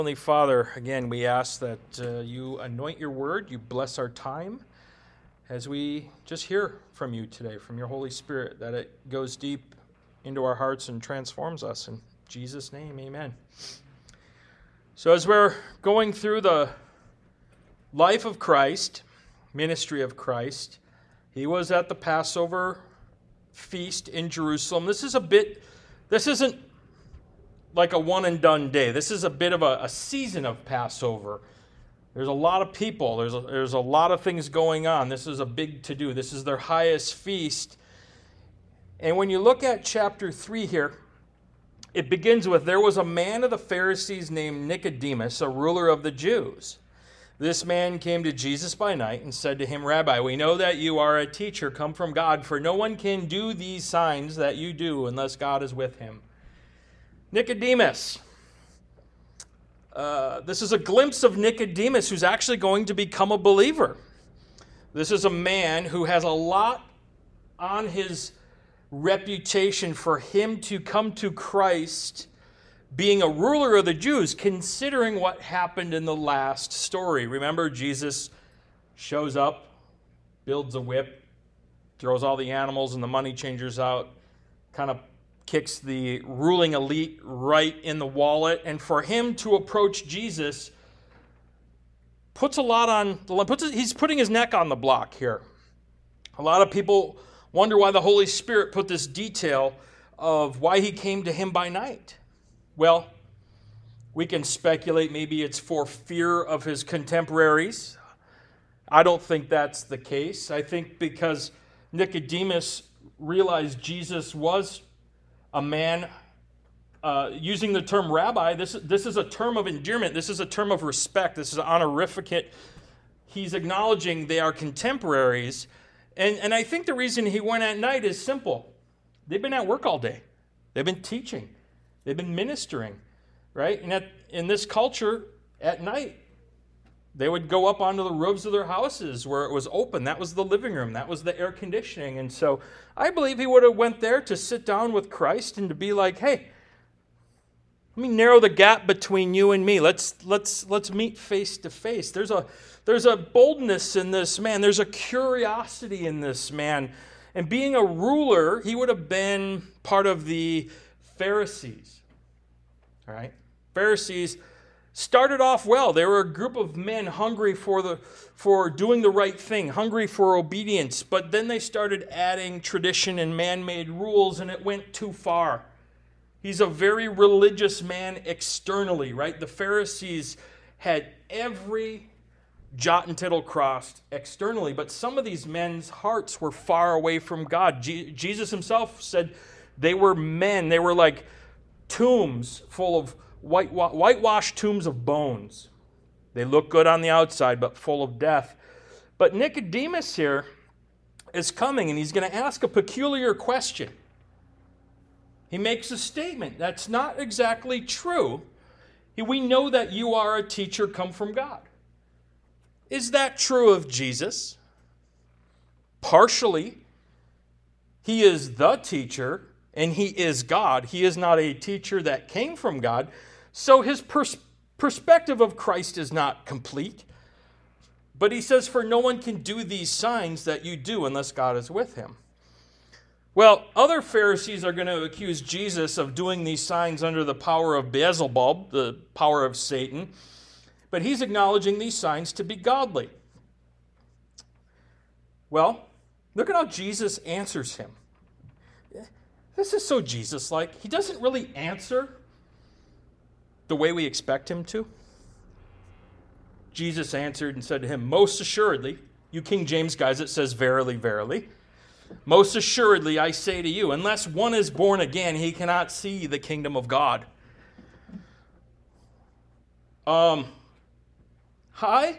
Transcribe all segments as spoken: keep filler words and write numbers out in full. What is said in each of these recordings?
Heavenly Father, again, we ask that uh, you anoint your word, you bless our time as we just hear from you today, from your Holy Spirit, that it goes deep into our hearts and transforms us. In Jesus' name, amen. So as we're going through the life of Christ, ministry of Christ, he was at the Passover feast in Jerusalem. This is a bit, this isn't like a one and done day. This is a bit of a, a season of Passover. There's a lot of people. There's a, there's a lot of things going on. This is a big to-do. This is their highest feast. And when you look at chapter three here, it begins with, there was a man of the Pharisees named Nicodemus, a ruler of the Jews. This man came to Jesus by night and said to him, Rabbi, we know that you are a teacher come from God, for no one can do these signs that you do unless God is with him. Nicodemus. Uh, this is a glimpse of Nicodemus who's actually going to become a believer. This is a man who has a lot on his reputation for him to come to Christ being a ruler of the Jews, considering what happened in the last story. Remember, Jesus shows up, builds a whip, throws all the animals and the money changers out, kind of kicks the ruling elite right in the wallet. And for him to approach Jesus puts a lot on the line. Puts, he's putting his neck on the block here. A lot of people wonder why the Holy Spirit put this detail of why he came to him by night. Well, we can speculate maybe it's for fear of his contemporaries. I don't think that's the case. I think because Nicodemus realized Jesus was a man, uh, using the term rabbi, this, this is a term of endearment. This is a term of respect. This is an honorificate. He's acknowledging they are contemporaries. And, and I think the reason he went at night is simple. They've been at work all day. They've been teaching. They've been ministering, right? And at, in this culture, at night, they would go up onto the roofs of their houses where it was open. That was the living room. That was the air conditioning. And so I believe he would have went there to sit down with Christ and to be like, hey, let me narrow the gap between you and me. Let's let's let's meet face to face. There's a there's a boldness in this man. There's a curiosity in this man. And being a ruler, he would have been part of the Pharisees. All right? Pharisees started off well. They were a group of men hungry for the for doing the right thing, hungry for obedience, but then they started adding tradition and man-made rules, and it went too far. He's a very religious man externally, right? The Pharisees had every jot and tittle crossed externally, but some of these men's hearts were far away from God. Je- Jesus himself said they were men. They were like tombs full of White, whitewashed tombs of bones. They look good on the outside, but full of death. But Nicodemus here is coming, and he's going to ask a peculiar question. He makes a statement that's not exactly true. We know that you are a teacher come from God. Is that true of Jesus? Partially. He is the teacher, and he is God. He is not a teacher that came from God. So his pers- perspective of Christ is not complete. But he says, for no one can do these signs that you do unless God is with him. Well, other Pharisees are going to accuse Jesus of doing these signs under the power of Beelzebub, the power of Satan. But he's acknowledging these signs to be godly. Well, look at how Jesus answers him. This is so Jesus-like. He doesn't really answer the way we expect him to. Jesus answered and said to him, most assuredly, you King James guys, it says verily, verily. Most assuredly, I say to you, unless one is born again, he cannot see the kingdom of God. Um, hi?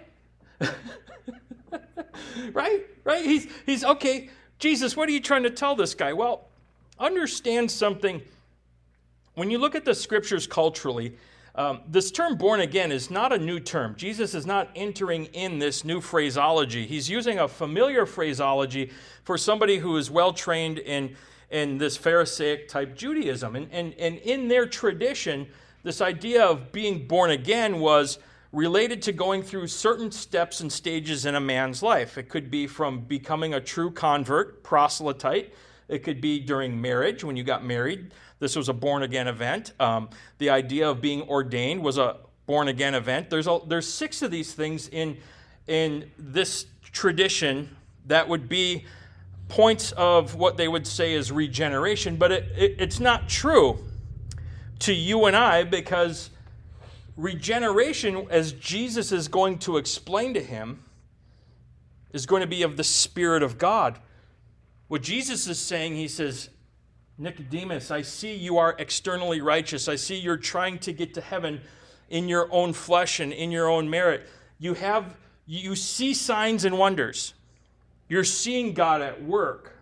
right? Right? He's, he's, okay, Jesus, what are you trying to tell this guy? Well, understand something. When you look at the scriptures culturally, um, this term born again is not a new term. Jesus is not entering in this new phraseology. He's using a familiar phraseology for somebody who is well trained in, in this Pharisaic type Judaism. And, and, and in their tradition, This idea of being born again was related to going through certain steps and stages in a man's life. It could be from becoming a true convert, proselyte. It could be during marriage, when you got married. This was a born-again event. Um, the idea of being ordained was a born-again event. There's a, there's six of these things in, in this tradition that would be points of what they would say is regeneration, but it, it, it's not true to you and I, because regeneration, as Jesus is going to explain to him, is going to be of the Spirit of God. What Jesus is saying, he says, Nicodemus, I see you are externally righteous. I see you're trying to get to heaven in your own flesh and in your own merit. You have, you see signs and wonders. You're seeing God at work.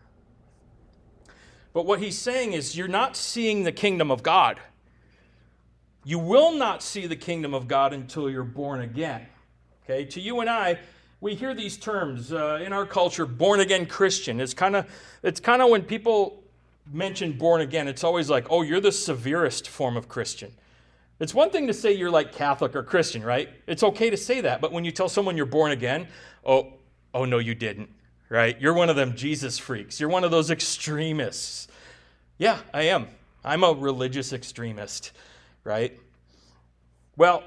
But what he's saying is you're not seeing the kingdom of God. You will not see the kingdom of God until you're born again. Okay, to you and I, we hear these terms uh, in our culture, born-again Christian. It's kind of it's kind of when people mention born again, it's always like, oh, you're the severest form of Christian. It's one thing to say you're like Catholic or Christian, right? It's okay to say that, but when you tell someone you're born again, oh, oh no, you didn't, right? You're one of them Jesus freaks. You're one of those extremists. Yeah, I am. I'm a religious extremist, right? Well,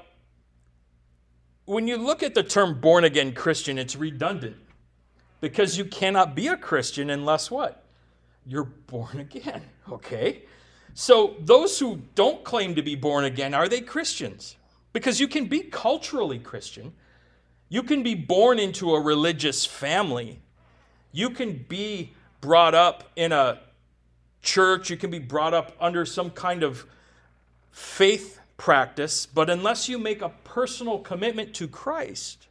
when you look at the term born-again Christian, it's redundant, because you cannot be a Christian unless what? You're born again, okay? So those who don't claim to be born again, are they Christians? Because you can be culturally Christian. You can be born into a religious family. You can be brought up in a church. You can be brought up under some kind of faith practice. But unless you make a personal commitment to Christ,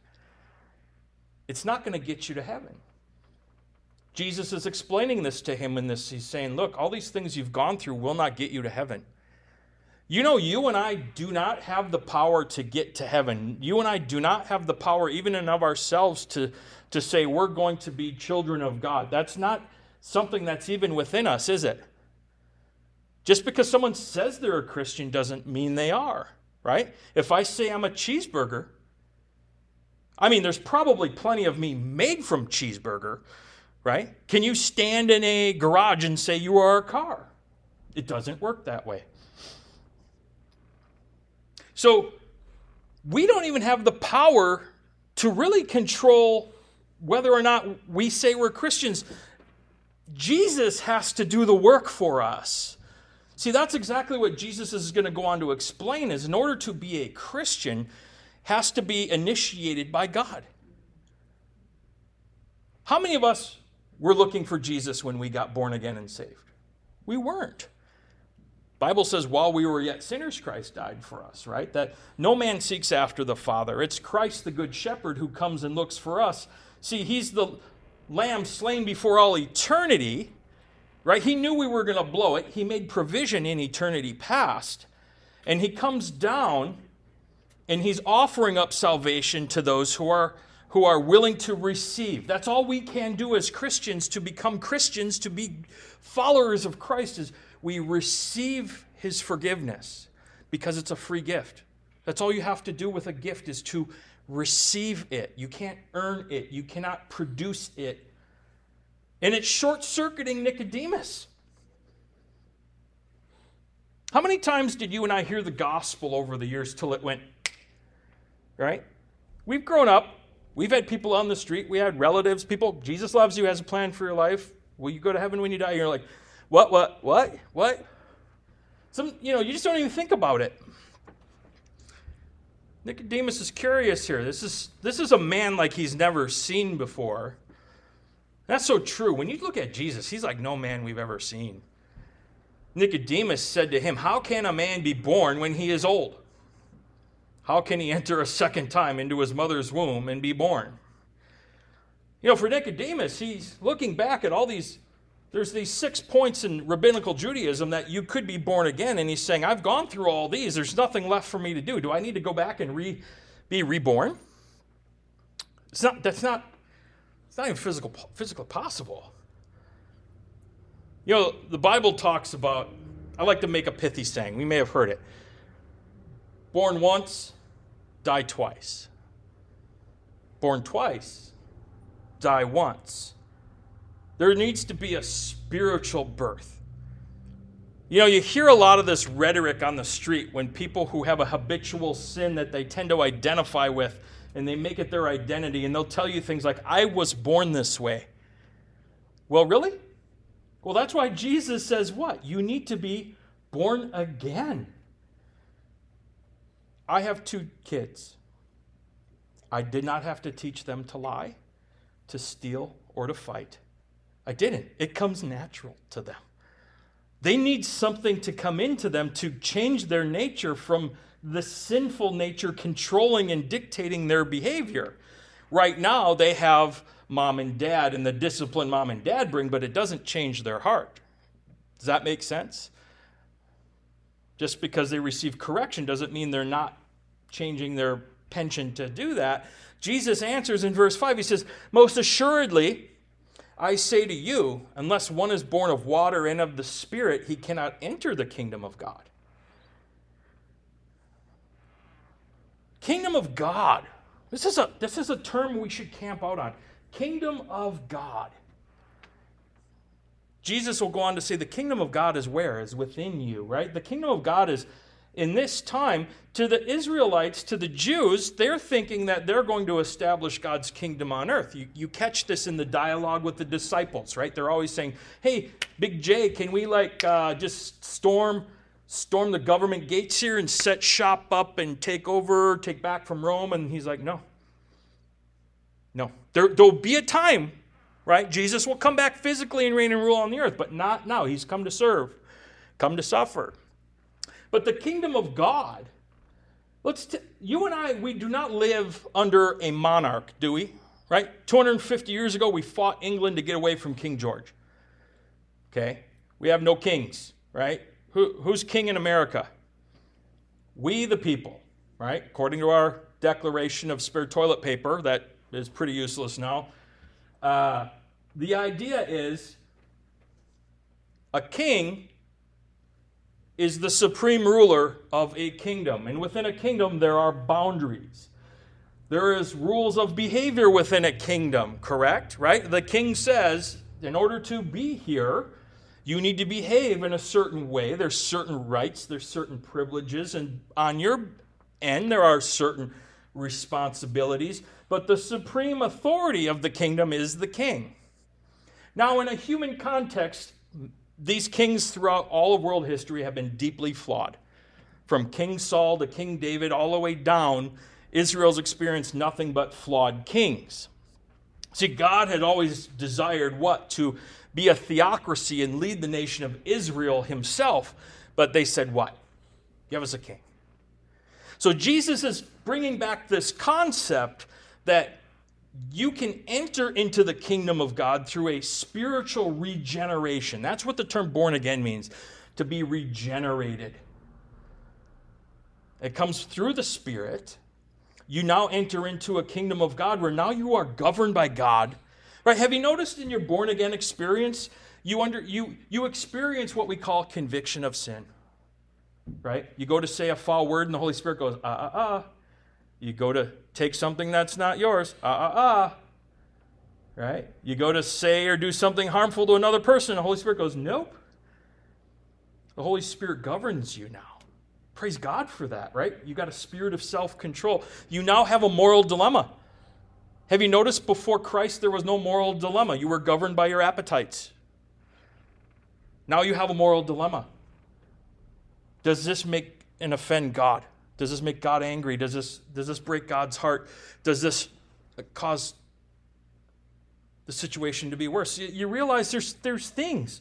it's not going to get you to heaven. Jesus is explaining this to him in this. He's saying, look, all these things you've gone through will not get you to heaven. You know, you and I do not have the power to get to heaven. You and I do not have the power, even in of ourselves, to, to say we're going to be children of God. That's not something that's even within us, is it? Just because someone says they're a Christian doesn't mean they are, right? If I say I'm a cheeseburger, I mean, there's probably plenty of me made from cheeseburger, right? Can you stand in a garage and say you are a car? It doesn't work that way. So we don't even have the power to really control whether or not we say we're Christians. Jesus has to do the work for us. See, that's exactly what Jesus is going to go on to explain, is in order to be a Christian, has to be initiated by God. How many of us were looking for Jesus when we got born again and saved? We weren't. The Bible says, while we were yet sinners, Christ died for us, right? That no man seeks after the Father. It's Christ, the good shepherd, who comes and looks for us. See, he's the lamb slain before all eternity, right? He knew we were going to blow it. He made provision in eternity past. And he comes down and he's offering up salvation to those who are who are willing to receive. That's all we can do as Christians to become Christians, to be followers of Christ, is we receive his forgiveness, because it's a free gift. That's all you have to do with a gift, is to receive it. You can't earn it. You cannot produce it. And it's short-circuiting Nicodemus. How many times did you and I hear the gospel over the years till it went, right? We've grown up. We've had people on the street. We had relatives, people. Jesus loves you, has a plan for your life. Will you go to heaven when you die? You're like, what, what, what, what? Some, you know, you just don't even think about it. Nicodemus is curious here. This is, this is a man like he's never seen before. That's so true. When you look at Jesus, he's like no man we've ever seen. Nicodemus said to him, how can a man be born when he is old? How can he enter a second time into his mother's womb and be born? You know, for Nicodemus, he's looking back at all these, there's these six points in rabbinical Judaism that you could be born again, and he's saying, I've gone through all these. There's nothing left for me to do. Do I need to go back and re, be reborn? It's not, that's not, it's not even physical, physically possible. You know, the Bible talks about, I like to make a pithy saying. We may have heard it. Born once, die twice. Born twice, die once. There needs to be a spiritual birth. You know, you hear a lot of this rhetoric on the street when people who have a habitual sin that they tend to identify with, and they make it their identity, and they'll tell you things like, I was born this way. Well, really? Well, that's why Jesus says what? You need to be born again. I have two kids. I did not have to teach them to lie, to steal, or to fight. I didn't. It comes natural to them. They need something to come into them to change their nature from the sinful nature controlling and dictating their behavior. Right now, they have mom and dad and the discipline mom and dad bring, but it doesn't change their heart. Does that make sense? Just because they receive correction doesn't mean they're not changing their penchant to do that. Jesus answers in verse five. He says, most assuredly, I say to you, unless one is born of water and of the Spirit, he cannot enter the kingdom of God. Kingdom of God. This is a, this is a term we should camp out on. Kingdom of God. Jesus will go on to say the kingdom of God is where? Is within you, right? The kingdom of God is in this time, to the Israelites, to the Jews, they're thinking that they're going to establish God's kingdom on earth. You, you catch this in the dialogue with the disciples, right? They're always saying, hey, Big J, can we like uh, just storm storm the government gates here and set shop up and take over, take back from Rome? And he's like, no. No. There, there'll be a time, right? Jesus will come back physically and reign and rule on the earth, but not now. He's come to serve, come to suffer. But the kingdom of God, let's t- you and I, we do not live under a monarch, do we? Right? two hundred fifty years ago, we fought England to get away from King George. Okay? We have no kings, right? Who, who's king in America? We the people, right? According to our declaration of spare toilet paper, that is pretty useless now. Uh, the idea is a king is the supreme ruler of a kingdom. And within a kingdom, there are boundaries. There is rules of behavior within a kingdom, correct? Right? The king says, in order to be here, you need to behave in a certain way. There's certain rights, there's certain privileges, and on your end, there are certain responsibilities. But the supreme authority of the kingdom is the king. Now, in a human context, these kings throughout all of world history have been deeply flawed. From King Saul to King David, all the way down, Israel's experienced nothing but flawed kings. See, God had always desired what? To be a theocracy and lead the nation of Israel himself. But they said what? Give us a king. So Jesus is bringing back this concept that you can enter into the kingdom of God through a spiritual regeneration. That's what the term born again means, to be regenerated. It comes through the Spirit. You now enter into a kingdom of God where now you are governed by God. Right? Have you noticed in your born again experience, you under you you experience what we call conviction of sin. Right? You go to say a foul word and the Holy Spirit goes, ah, ah, ah. You go to take something that's not yours. Ah, ah, ah. Right? You go to say or do something harmful to another person. The Holy Spirit goes, nope. The Holy Spirit governs you now. Praise God for that, right? You got a spirit of self-control. You now have a moral dilemma. Have you noticed before Christ there was no moral dilemma? You were governed by your appetites. Now you have a moral dilemma. Does this make and offend God? Does this make God angry? Does this, does this break God's heart? Does this cause the situation to be worse? You, you realize there's, there's things.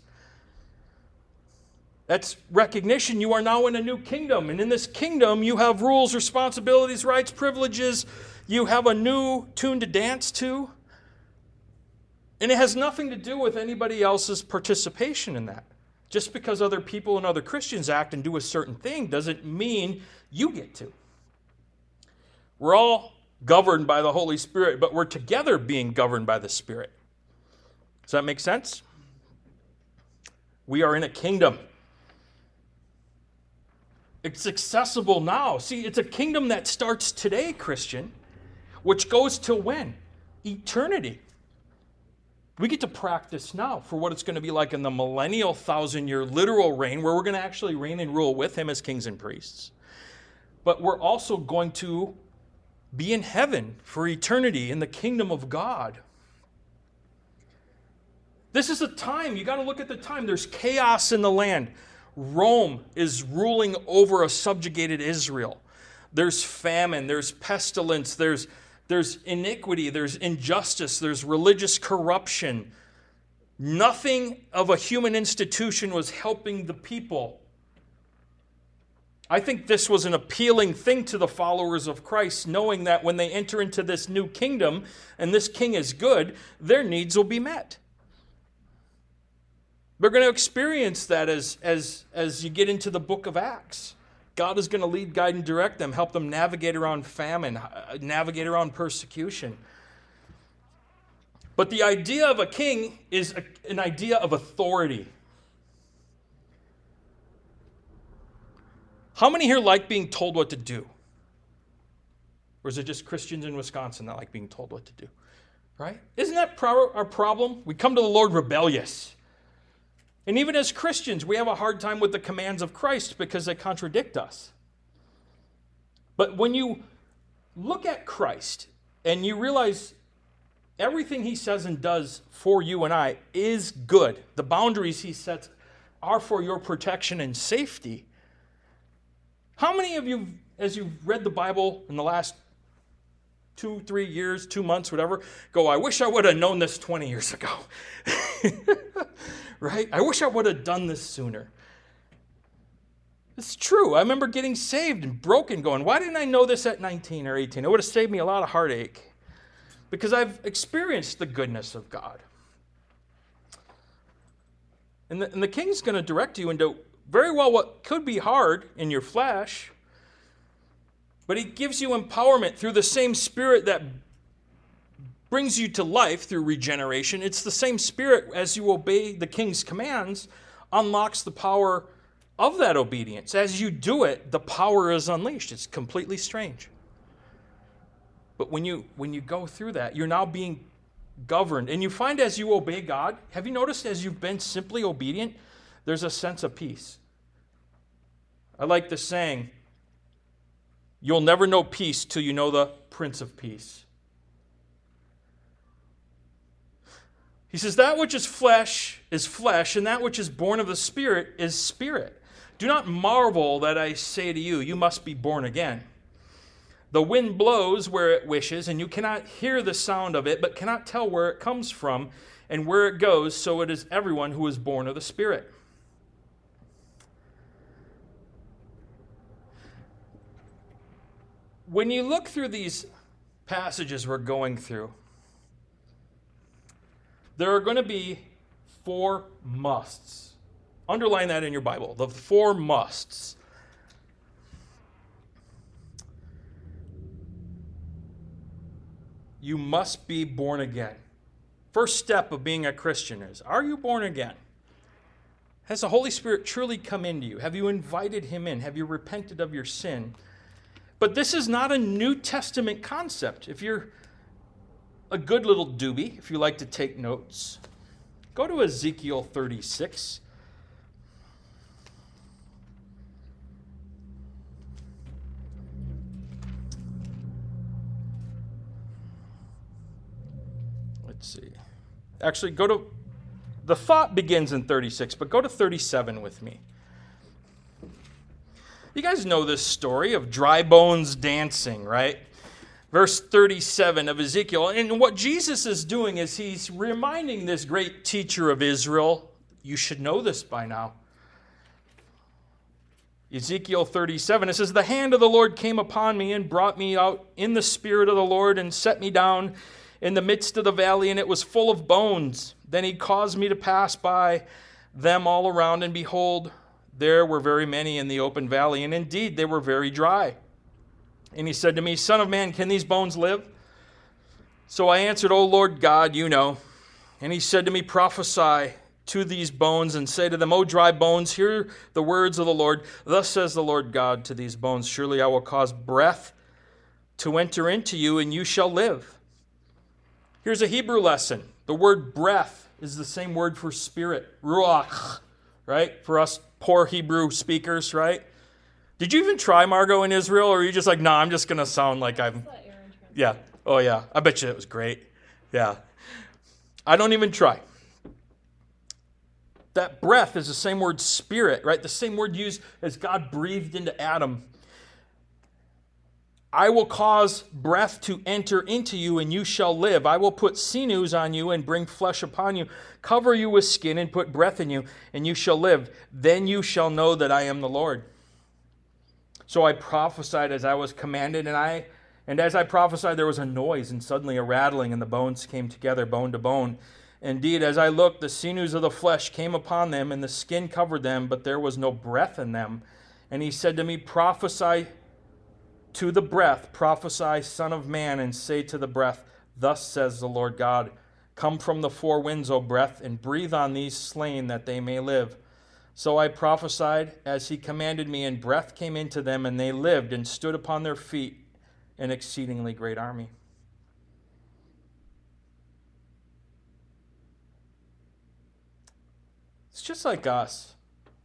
That's recognition. You are now in a new kingdom. And in this kingdom, you have rules, responsibilities, rights, privileges. You have a new tune to dance to. And it has nothing to do with anybody else's participation in that. Just because other people and other Christians act and do a certain thing doesn't mean you get to. We're all governed by the Holy Spirit, but we're together being governed by the Spirit. Does that make sense? We are in a kingdom. It's accessible now. See, it's a kingdom that starts today, Christian, which goes till when? Eternity. We get to practice now for what it's going to be like in the millennial thousand-year literal reign, where we're going to actually reign and rule with him as kings and priests. But we're also going to be in heaven for eternity in the kingdom of God. This is a time, you got to look at the time. There's chaos in the land. Rome is ruling over a subjugated Israel. There's famine, there's pestilence, there's, there's iniquity, there's injustice, there's religious corruption. Nothing of a human institution was helping the people. I think this was an appealing thing to the followers of Christ, knowing that when they enter into this new kingdom, and this king is good, their needs will be met. They're going to experience that as, as, as you get into the book of Acts. God is going to lead, guide, and direct them, help them navigate around famine, navigate around persecution. But the idea of a king is a, an idea of authority. How many here like being told what to do? Or is it just Christians in Wisconsin that like being told what to do? Right? Isn't that pro- our problem? We come to the Lord rebellious. And even as Christians, we have a hard time with the commands of Christ because they contradict us. But when you look at Christ and you realize everything he says and does for you and I is good, the boundaries he sets are for your protection and safety. How many of you, as you've read the Bible in the last two, three years, two months, whatever, go, I wish I would have known this twenty years ago. Right? I wish I would have done this sooner. It's true. I remember getting saved and broken going, why didn't I know this at nineteen or eighteen? It would have saved me a lot of heartache because I've experienced the goodness of God. And the, and the king's going to direct you into very well what could be hard in your flesh, but he gives you empowerment through the same Spirit that brings you to life through regeneration. It's the same Spirit, as you obey the king's commands, unlocks the power of that obedience. As you do it, the power is unleashed. It's completely strange. But when you when you go through that, you're now being governed. And you find as you obey God, have you noticed as you've been simply obedient, there's a sense of peace. I like the saying, you'll never know peace till you know the Prince of Peace. He says, that which is flesh is flesh, and that which is born of the Spirit is spirit. Do not marvel that I say to you, you must be born again. The wind blows where it wishes, and you cannot hear the sound of it, but cannot tell where it comes from and where it goes, so it is everyone who is born of the Spirit. When you look through these passages we're going through, there are going to be four musts. Underline that in your Bible, the four musts. You must be born again. First step of being a Christian is, are you born again? Has the Holy Spirit truly come into you? Have you invited him in? Have you repented of your sin? But this is not a New Testament concept. If you're a good little doobie, if you like to take notes, go to Ezekiel thirty-six. Let's see. Actually, go to, the thought begins in thirty-six, but go to thirty-seven with me. You guys know this story of dry bones dancing, right? Verse thirty-seven of Ezekiel. And what Jesus is doing is he's reminding this great teacher of Israel, you should know this by now. Ezekiel thirty-seven, it says, the hand of the Lord came upon me and brought me out in the spirit of the Lord and set me down in the midst of the valley, and it was full of bones. Then he caused me to pass by them all around, and behold, there were very many in the open valley, and indeed they were very dry. And he said to me, Son of man, can these bones live? So I answered, O Lord God, you know. And he said to me, prophesy to these bones and say to them, O dry bones, hear the words of the Lord. Thus says the Lord God to these bones, surely I will cause breath to enter into you, and you shall live. Here's a Hebrew lesson. The word breath is the same word for spirit, ruach, right? For us poor Hebrew speakers, right? Did you even try, Margot, in Israel, or are you just like, no, nah, I'm just going to sound like I'm... Yeah. Oh, yeah. I bet you it was great. Yeah. I don't even try. That breath is the same word spirit, right? The same word used as God breathed into Adam. I will cause breath to enter into you, and you shall live. I will put sinews on you and bring flesh upon you, cover you with skin and put breath in you, and you shall live. Then you shall know that I am the Lord. So I prophesied as I was commanded, and I and as I prophesied, there was a noise, and suddenly a rattling, and the bones came together, bone to bone. Indeed, as I looked, the sinews of the flesh came upon them, and the skin covered them, but there was no breath in them. And he said to me, prophesy to the breath, prophesy, Son of Man, and say to the breath, thus says the Lord God, come from the four winds, O breath, and breathe on these slain that they may live. So I prophesied as he commanded me, and breath came into them, and they lived and stood upon their feet, an exceedingly great army. It's just like us.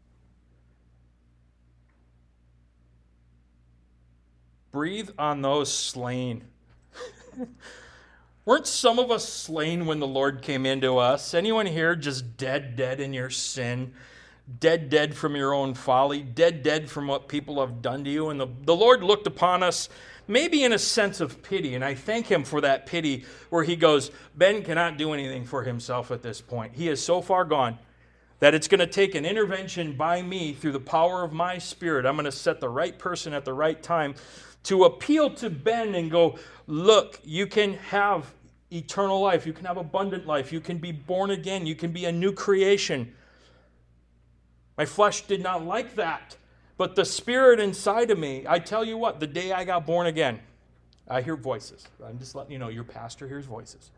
Breathe on those slain. Weren't some of us slain when the Lord came into us? Anyone here just dead, dead in your sin? Dead, dead from your own folly? Dead, dead from what people have done to you? And the, the Lord looked upon us maybe in a sense of pity, and I thank him for that pity where he goes, Ben cannot do anything for himself at this point. He is so far gone that it's going to take an intervention by me through the power of my Spirit. I'm going to set the right person at the right time to appeal to Ben and go, look, you can have eternal life. You can have abundant life. You can be born again. You can be a new creation. My flesh did not like that. But the Spirit inside of me, I tell you what, the day I got born again, I hear voices. I'm just letting you know, your pastor hears voices.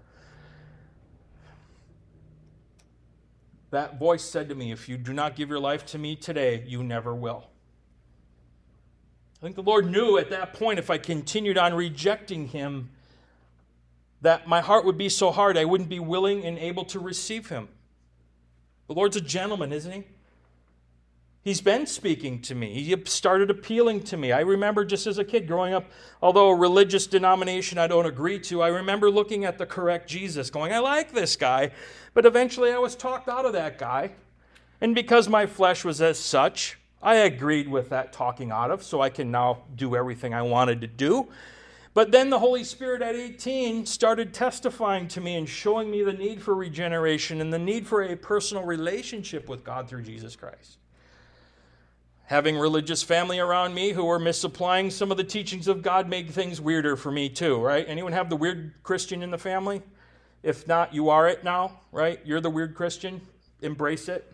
That voice said to me, if you do not give your life to me today, you never will. I think the Lord knew at that point, if I continued on rejecting him, that my heart would be so hard I wouldn't be willing and able to receive him. The Lord's a gentleman, isn't he? He's been speaking to me. He started appealing to me. I remember just as a kid growing up, although a religious denomination I don't agree to, I remember looking at the correct Jesus going, I like this guy. But eventually I was talked out of that guy. And because my flesh was as such, I agreed with that talking out of, so I can now do everything I wanted to do. But then the Holy Spirit at eighteen started testifying to me and showing me the need for regeneration and the need for a personal relationship with God through Jesus Christ. Having religious family around me who were misapplying some of the teachings of God made things weirder for me too, right? Anyone have the weird Christian in the family? If not, you are it now, right? You're the weird Christian. Embrace it.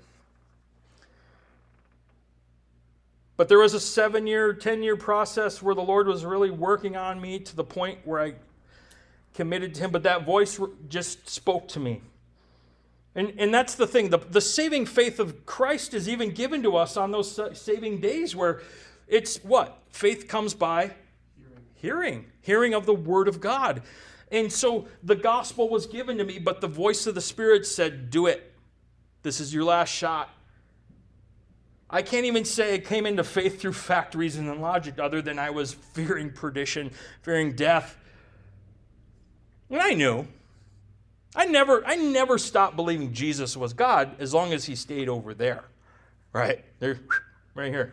But there was a seven-year, ten-year process where the Lord was really working on me to the point where I committed to him, but that voice just spoke to me. And, and that's the thing. The, the saving faith of Christ is even given to us on those saving days where it's what? Faith comes by hearing. Hearing. Hearing of the Word of God. And so the gospel was given to me, but the voice of the Spirit said, do it. This is your last shot. I can't even say I came into faith through fact, reason, and logic other than I was fearing perdition, fearing death. And I knew. I never, I never stopped believing Jesus was God as long as he stayed over there. Right? There, right here.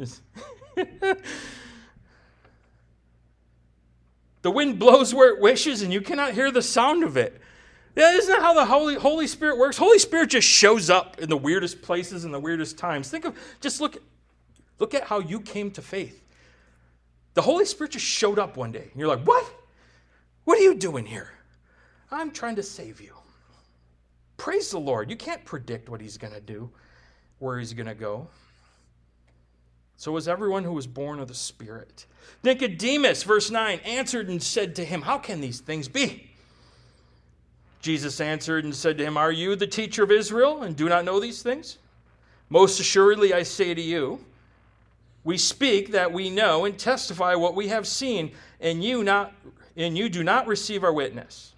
The wind blows where it wishes and you cannot hear the sound of it. Yeah, isn't that how the Holy, Holy Spirit works? Holy Spirit just shows up in the weirdest places and the weirdest times. Think of, just look, look at how you came to faith. The Holy Spirit just showed up one day. And you're like, what? What are you doing here? I'm trying to save you. Praise the Lord. You can't predict what he's going to do, where he's going to go. So was everyone who was born of the Spirit. Nicodemus, verse nine, answered and said to him, how can these things be? Jesus answered and said to him, "Are you the teacher of Israel and do not know these things? Most assuredly I say to you, we speak that we know and testify what we have seen, and you not and you do not receive our witness."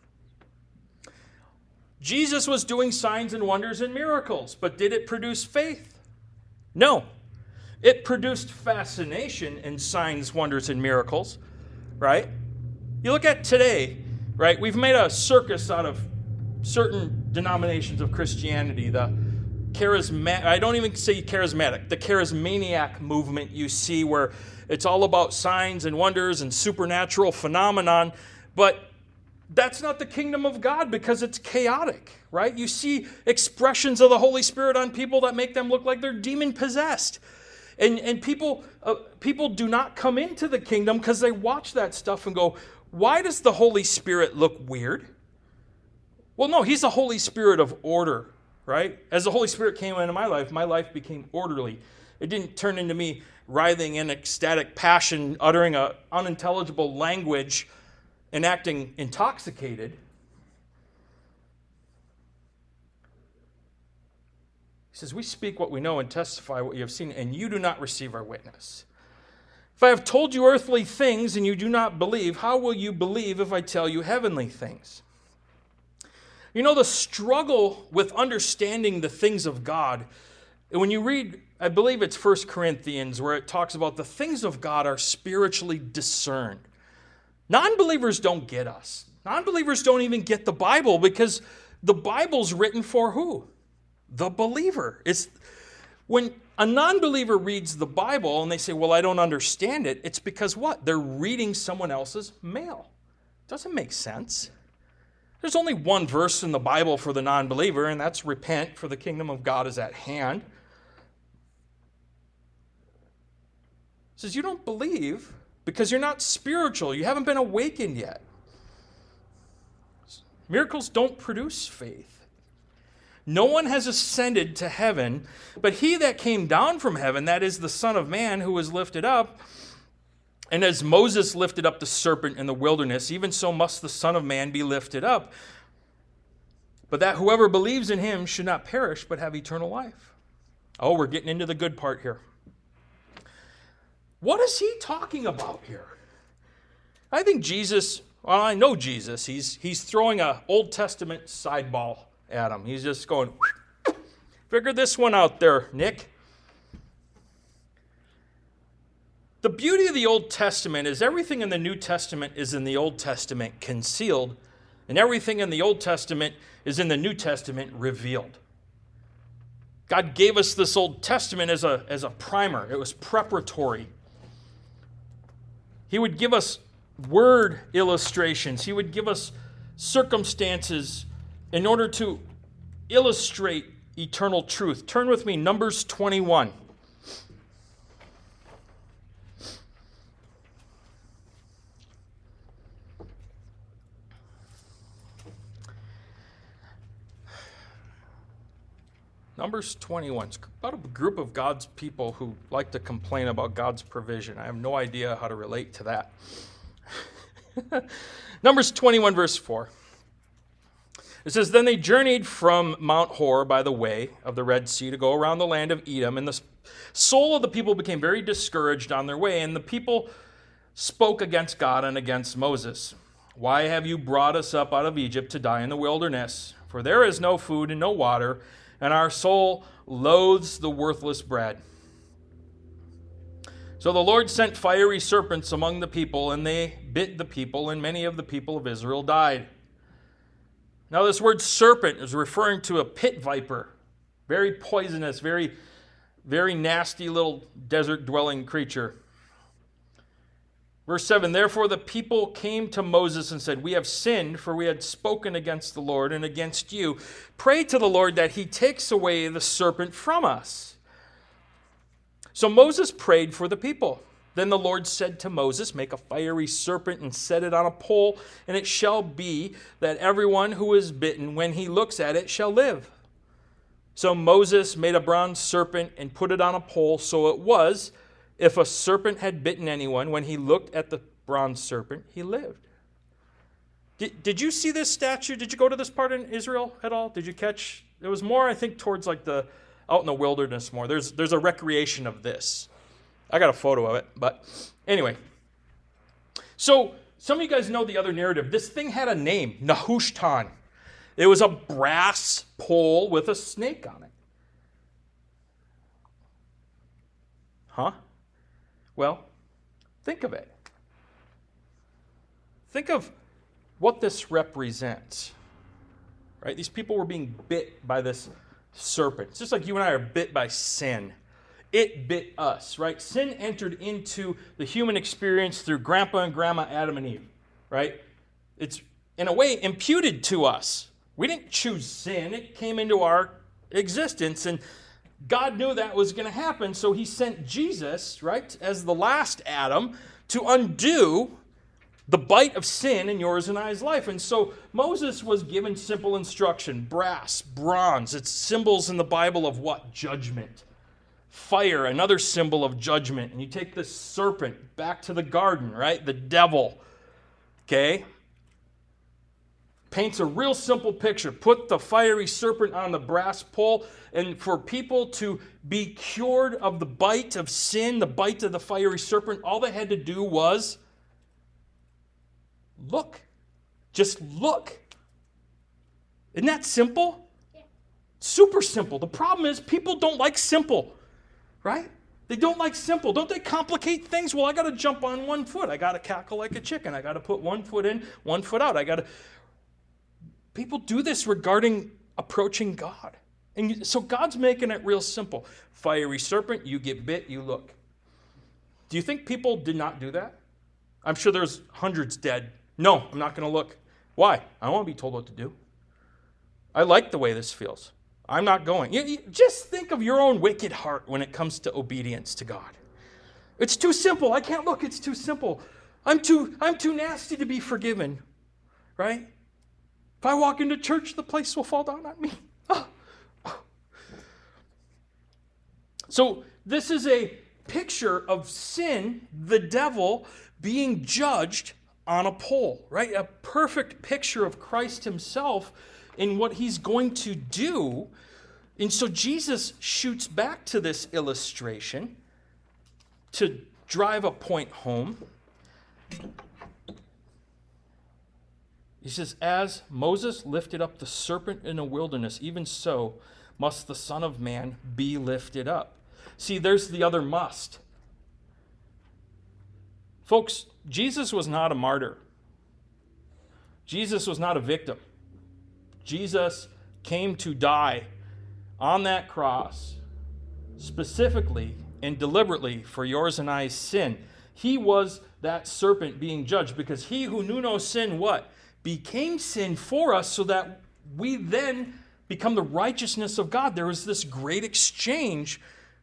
Jesus was doing signs and wonders and miracles, but did it produce faith? No. It produced fascination in signs, wonders, and miracles, right? You look at today, right? We've made a circus out of certain denominations of Christianity. The charismatic, I don't even say charismatic, the charismaniac movement you see where it's all about signs and wonders and supernatural phenomenon, but that's not the kingdom of God because it's chaotic, right? You see expressions of the Holy Spirit on people that make them look like they're demon-possessed. And, and people, uh, people do not come into the kingdom because they watch that stuff and go, why does the Holy Spirit look weird? Well, no, he's the Holy Spirit of order, right? As the Holy Spirit came into my life, my life became orderly. It didn't turn into me writhing in ecstatic passion, uttering an unintelligible language, and acting intoxicated. He says, we speak what we know and testify what you have seen, and you do not receive our witness. If I have told you earthly things and you do not believe, how will you believe if I tell you heavenly things? You know, the struggle with understanding the things of God, when you read, I believe it's First Corinthians, where it talks about the things of God are spiritually discerned. Non-believers don't get us. Non-believers don't even get the Bible because the Bible's written for who? The believer. It's when a non-believer reads the Bible and they say, well, I don't understand it, it's because what? They're reading someone else's mail. It doesn't make sense. There's only one verse in the Bible for the non-believer, and that's repent, for the kingdom of God is at hand. It says you don't believe because you're not spiritual. You haven't been awakened yet. Miracles don't produce faith. No one has ascended to heaven, but he that came down from heaven, that is the Son of Man who was lifted up. And as Moses lifted up the serpent in the wilderness, even so must the Son of Man be lifted up. But that whoever believes in him should not perish, but have eternal life. Oh, we're getting into the good part here. What is he talking about here? I think Jesus, well, I know Jesus, he's, he's throwing an Old Testament sideball at him. He's just going, figure this one out there, Nick. The beauty of the Old Testament is everything in the New Testament is in the Old Testament concealed, and everything in the Old Testament is in the New Testament revealed. God gave us this Old Testament as a, as a primer. It was preparatory. He would give us word illustrations. He would give us circumstances in order to illustrate eternal truth. Turn with me, Numbers twenty-one. Numbers twenty-one. It's about a group of God's people who like to complain about God's provision. I have no idea how to relate to that. Numbers twenty-one, verse four. It says, then they journeyed from Mount Hor by the way of the Red Sea to go around the land of Edom, and the soul of the people became very discouraged on their way, and the people spoke against God and against Moses. Why have you brought us up out of Egypt to die in the wilderness? For there is no food and no water, and our soul loathes the worthless bread. So the Lord sent fiery serpents among the people, and they bit the people, and many of the people of Israel died. Now this word serpent is referring to a pit viper, very poisonous, very, very nasty little desert-dwelling creature. Verse seven, therefore the people came to Moses and said, we have sinned, for we had spoken against the Lord and against you. Pray to the Lord that he takes away the serpent from us. So Moses prayed for the people. Then the Lord said to Moses, make a fiery serpent and set it on a pole, and it shall be that everyone who is bitten, when he looks at it, shall live. So Moses made a bronze serpent and put it on a pole. So it was, if a serpent had bitten anyone, when he looked at the bronze serpent, he lived. Did, did you see this statue? Did you go to this part in Israel at all? Did you catch? It was more, I think, towards like the, out in the wilderness more. There's, there's a recreation of this. I got a photo of it, but anyway. So some of you guys know the other narrative. This thing had a name, Nehushtan. It was a brass pole with a snake on it. Huh? Well, think of it. Think of what this represents. Right? These people were being bit by this serpent. It's just like you and I are bit by sin. It bit us, right? Sin entered into the human experience through Grandpa and Grandma Adam and Eve, right? It's, in a way, imputed to us. We didn't choose sin. It came into our existence, and God knew that was going to happen, so he sent Jesus, right, as the last Adam, to undo the bite of sin in yours and I's life. And so Moses was given simple instruction, brass, bronze. It's symbols in the Bible of what? Judgment. Fire, another symbol of judgment. And you take this serpent back to the garden, right? The devil. Okay? Paints a real simple picture. Put the fiery serpent on the brass pole, and for people to be cured of the bite of sin, the bite of the fiery serpent, all they had to do was look. Just look. Isn't that simple? Yeah. Super simple. The problem is people don't like simple, right? They don't like simple. Don't they complicate things? Well, I got to jump on one foot. I got to cackle like a chicken. I got to put one foot in, one foot out. I got to... People do this regarding approaching God. And so God's making it real simple. Fiery serpent, you get bit, you look. Do you think people did not do that? I'm sure there's hundreds dead. No, I'm not going to look. Why? I don't want to be told what to do. I like the way this feels. I'm not going. You, you, just think of your own wicked heart when it comes to obedience to God. It's too simple. I can't look. It's too simple. I'm too, I'm too nasty to be forgiven. Right? If I walk into church, the place will fall down on me. Oh. So this is a picture of sin, the devil, being judged on a pole, right? A perfect picture of Christ himself in what he's going to do. And so Jesus shoots back to this illustration to drive a point home. He says, as Moses lifted up the serpent in the wilderness, even so must the Son of Man be lifted up. See, there's the other must. Folks, Jesus was not a martyr. Jesus was not a victim. Jesus came to die on that cross specifically and deliberately for yours and I's sin. He was that serpent being judged because he who knew no sin, what? Became sin for us so that we then become the righteousness of God. There was this great exchange.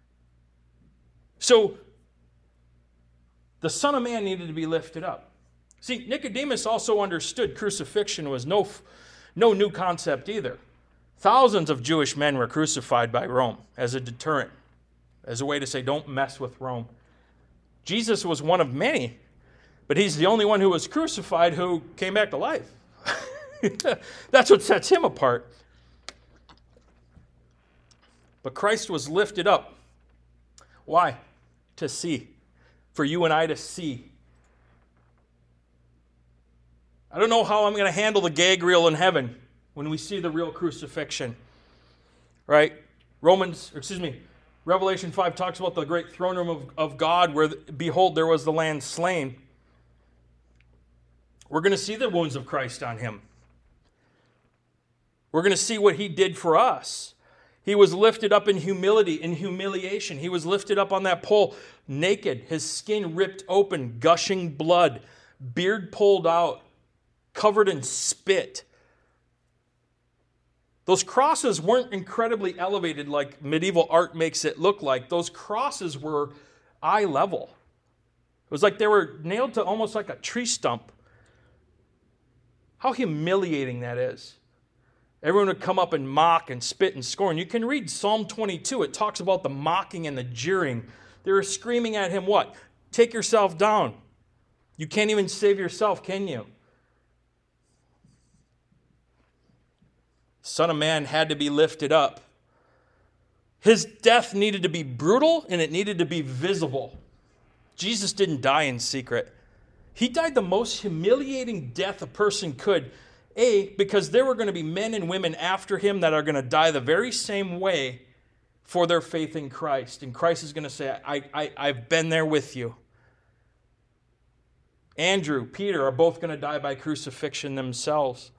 So the Son of Man needed to be lifted up. See, Nicodemus also understood crucifixion was no, no new concept either. Thousands of Jewish men were crucified by Rome as a deterrent, as a way to say, don't mess with Rome. Jesus was one of many, but he's the only one who was crucified who came back to life. That's what sets him apart. But Christ was lifted up. Why? To see. For you and I to see. I don't know how I'm going to handle the gag reel in heaven when we see the real crucifixion. Right? Romans, excuse me, Revelation five talks about the great throne room of, of God where, behold, there was the Lamb slain. We're going to see the wounds of Christ on him. We're going to see what he did for us. He was lifted up in humility, in humiliation. He was lifted up on that pole naked, his skin ripped open, gushing blood, beard pulled out, covered in spit. Those crosses weren't incredibly elevated like medieval art makes it look like. Those crosses were eye level. It was like they were nailed to almost like a tree stump. How humiliating that is. Everyone would come up and mock and spit and scorn. You can read Psalm twenty-two. It talks about the mocking and the jeering. They were screaming at him, what? Take yourself down. You can't even save yourself, can you? Son of Man had to be lifted up. His death needed to be brutal and it needed to be visible. Jesus didn't die in secret. He died the most humiliating death a person could. A, because there were going to be men and women after him that are going to die the very same way for their faith in Christ. And Christ is going to say, I, I, I've been there with you. Andrew, Peter are both going to die by crucifixion themselves.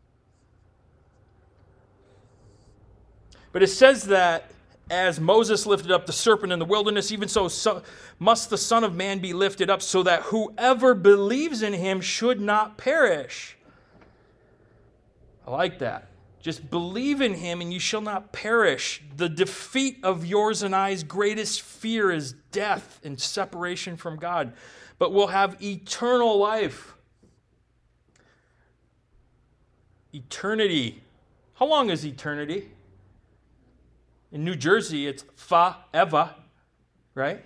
But it says that as Moses lifted up the serpent in the wilderness, even so, so must the Son of Man be lifted up, so that whoever believes in him should not perish. I like that. Just believe in him and you shall not perish. The defeat of yours and I's greatest fear is death and separation from God. But we'll have eternal life. Eternity. How long is eternity? In New Jersey, it's fa-eva, right?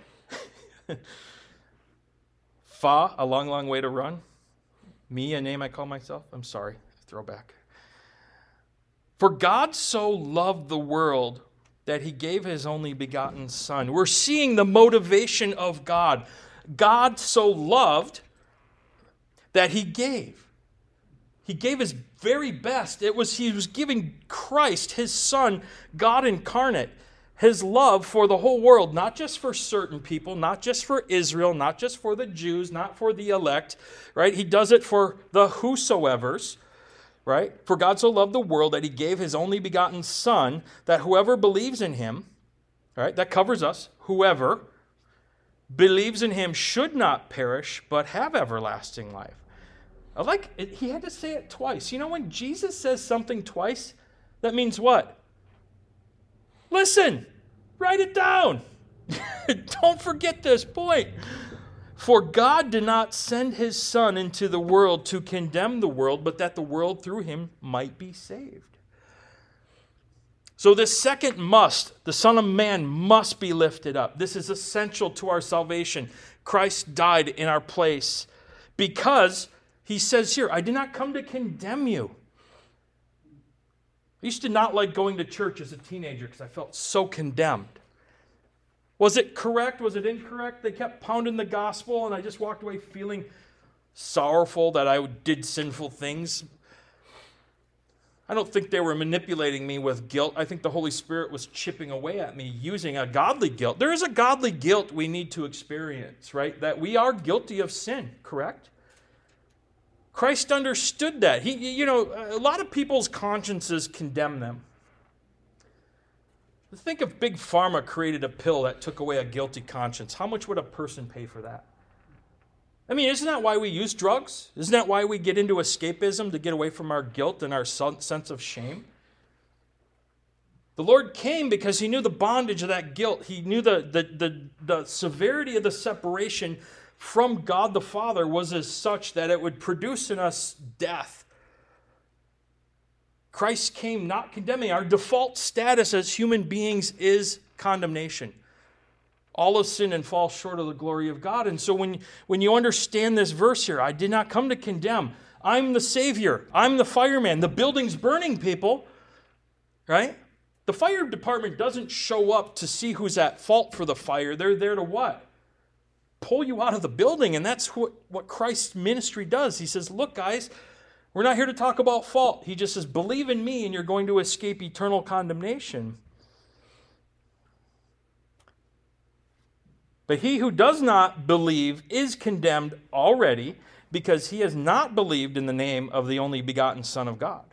Fa, a long, long way to run. Me, a name I call myself. I'm sorry. Throwback. For God so loved the world that he gave his only begotten Son. We're seeing the motivation of God. God so loved that he gave. He gave his very best. It was he was giving Christ, his Son, God incarnate, his love for the whole world, not just for certain people, not just for Israel, not just for the Jews, not for the elect, right? He does it for the whosoevers, right? For God so loved the world that he gave his only begotten Son, that whoever believes in him, right? That covers us, whoever believes in him should not perish, but have everlasting life. I like it. He had to say it twice. You know, when Jesus says something twice, that means what? Listen, write it down. Don't forget this point. For God did not send his Son into the world to condemn the world, but that the world through him might be saved. So this second must, the Son of Man must be lifted up. This is essential to our salvation. Christ died in our place because he says here, I did not come to condemn you. I used to not like going to church as a teenager because I felt so condemned. Was it correct? Was it incorrect? They kept pounding the gospel and I just walked away feeling sorrowful that I did sinful things. I don't think they were manipulating me with guilt. I think the Holy Spirit was chipping away at me using a godly guilt. There is a godly guilt we need to experience, right? That we are guilty of sin, correct? Christ understood that. He, you know, a lot of people's consciences condemn them. Think if Big Pharma created a pill that took away a guilty conscience. How much would a person pay for that? I mean, isn't that why we use drugs? Isn't that why we get into escapism, to get away from our guilt and our sense of shame? The Lord came because he knew the bondage of that guilt. He knew the, the, the, the severity of the separation from God the Father was as such that it would produce in us death. Christ came not condemning. Our default status as human beings is condemnation. All have sinned and fall short of the glory of God. And so when, when you understand this verse here, I did not come to condemn. I'm the Savior. I'm the fireman. The building's burning, people. Right? The fire department doesn't show up to see who's at fault for the fire. They're there to what? Pull you out of the building. And that's what, what Christ's ministry does. He says, look, guys, we're not here to talk about fault. He just says, believe in me and you're going to escape eternal condemnation. But he who does not believe is condemned already because he has not believed in the name of the only begotten Son of God.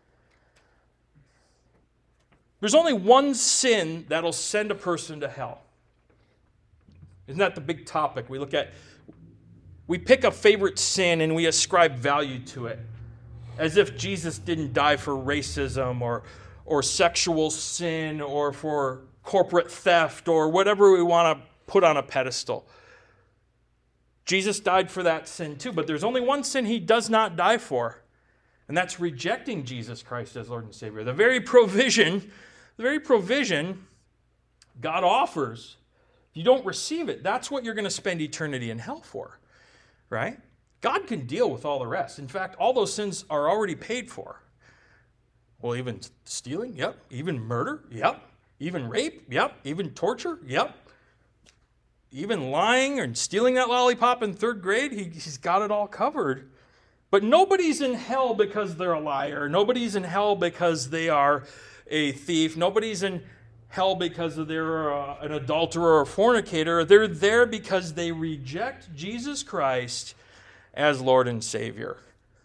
There's only one sin that'll send a person to hell. Isn't that the big topic? We look at, we pick a favorite sin and we ascribe value to it. As if Jesus didn't die for racism or, or sexual sin or for corporate theft or whatever we want to put on a pedestal. Jesus died for that sin too, but there's only one sin he does not die for, and that's rejecting Jesus Christ as Lord and Savior. The very provision, the very provision God offers, if you don't receive it, that's what you're going to spend eternity in hell for, right? God can deal with all the rest. In fact, all those sins are already paid for. Well, even stealing? Yep. Even murder? Yep. Even rape? Yep. Even torture? Yep. Even lying and stealing that lollipop in third grade? He, he's got it all covered. But nobody's in hell because they're a liar. Nobody's in hell because they are a thief. Nobody's in hell because they're uh, an adulterer or a fornicator. They're there because they reject Jesus Christ as Lord and Savior.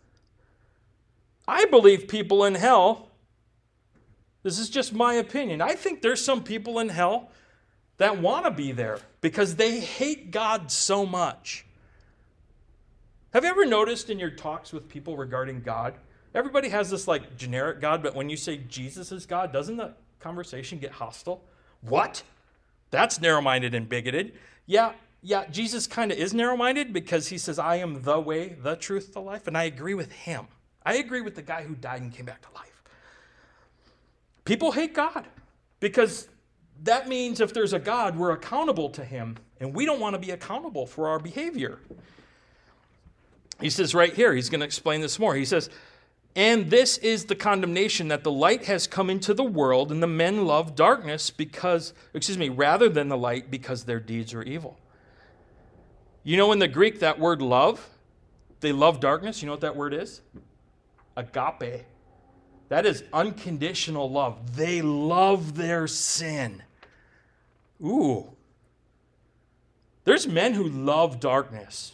I believe people in hell, this is just my opinion, I think there's some people in hell that want to be there because they hate God so much. Have you ever noticed in your talks with people regarding God, everybody has this like generic God, but when you say Jesus is God, doesn't the conversation get hostile? What? That's narrow-minded and bigoted. Yeah, yeah, Jesus kind of is narrow-minded because he says, I am the way, the truth, the life, and I agree with him. I agree with the guy who died and came back to life. People hate God because that means if there's a God, we're accountable to him, and we don't want to be accountable for our behavior. He says right here, he's going to explain this more. He says, and this is the condemnation that the light has come into the world, and the men love darkness because, excuse me, rather than the light because their deeds are evil. You know, in the Greek, that word love, they love darkness. You know what that word is? Agape. That is unconditional love. They love their sin. Ooh. There's men who love darkness.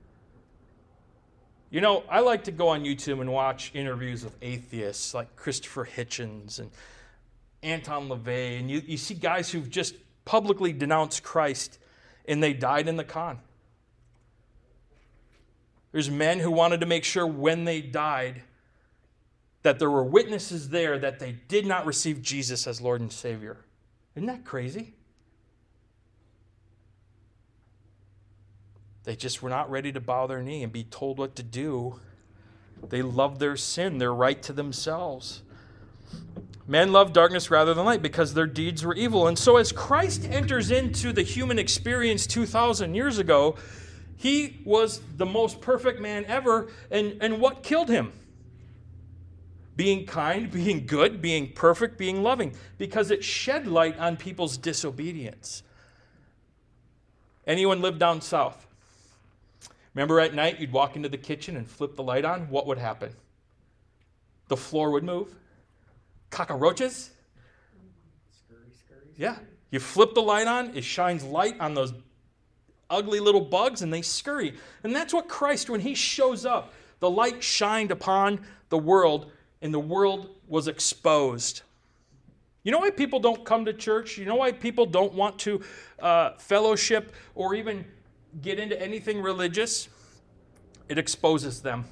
You know, I like to go on YouTube and watch interviews with atheists like Christopher Hitchens and Anton LaVey, and you, you see guys who've just publicly denounced Christ and they died in the con. There's men who wanted to make sure when they died that there were witnesses there that they did not receive Jesus as Lord and Savior. Isn't that crazy? They just were not ready to bow their knee and be told what to do. They loved their sin, their right to themselves. Men love darkness rather than light because their deeds were evil. And so as Christ enters into the human experience two thousand years ago, he was the most perfect man ever. And, and what killed him? Being kind, being good, being perfect, being loving. Because it shed light on people's disobedience. Anyone live down south? Remember at night you'd walk into the kitchen and flip the light on? What would happen? The floor would move. Cockroaches? Scurry, scurry. Yeah. You flip the light on, it shines light on those ugly little bugs and they scurry. And that's what Christ, when he shows up, the light shined upon the world and the world was exposed. You know why people don't come to church? You know why people don't want to uh, fellowship or even get into anything religious? It exposes them.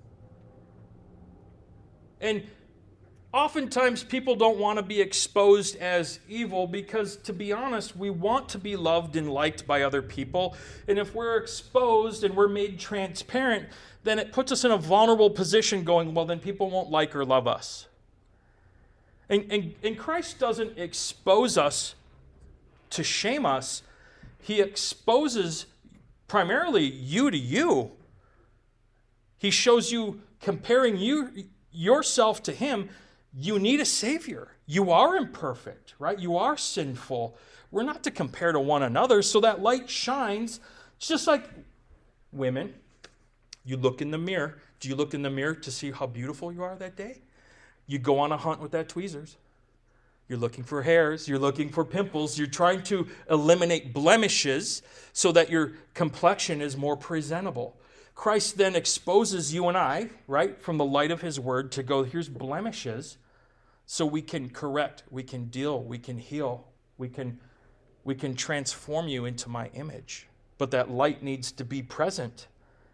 And oftentimes people don't want to be exposed as evil because, to be honest, we want to be loved and liked by other people. And if we're exposed and we're made transparent, then it puts us in a vulnerable position going, well, then people won't like or love us. And, and, and Christ doesn't expose us to shame us. He exposes primarily you to you. He shows you, comparing you yourself to him, you need a Savior. You are imperfect, right? You are sinful. We're not to compare to one another, so that light shines. It's just like women. You look in the mirror. Do you look in the mirror to see how beautiful you are that day? You go on a hunt with that tweezers. You're looking for hairs. You're looking for pimples. You're trying to eliminate blemishes so that your complexion is more presentable. Christ then exposes you and I, right, from the light of his word to go, here's blemishes, so we can correct, we can deal, we can heal, we can, we can transform you into my image. But that light needs to be present.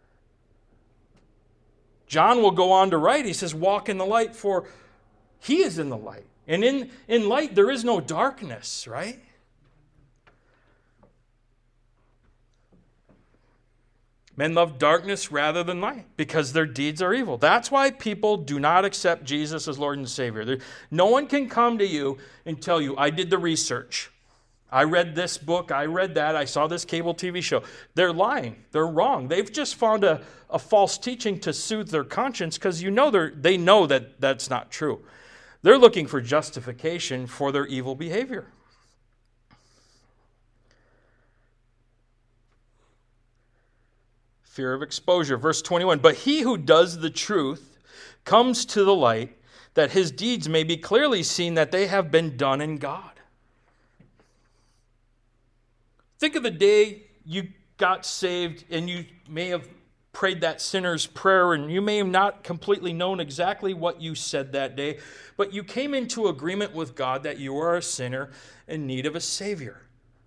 John will go on to write, he says, walk in the light, for he is in the light. And in, in light, there is no darkness, right? Men love darkness rather than light because their deeds are evil. That's why people do not accept Jesus as Lord and Savior. There, no one can come to you and tell you, I did the research. I read this book. I read that. I saw this cable T V show. They're lying. They're wrong. They've just found a, a false teaching to soothe their conscience because you know they're, they know that that's not true. They're looking for justification for their evil behavior. Fear of exposure. Verse twenty-one, but he who does the truth comes to the light, that his deeds may be clearly seen that they have been done in God. Think of the day you got saved and you may have prayed that sinner's prayer and you may have not completely known exactly what you said that day, but you came into agreement with God that you are a sinner in need of a Savior.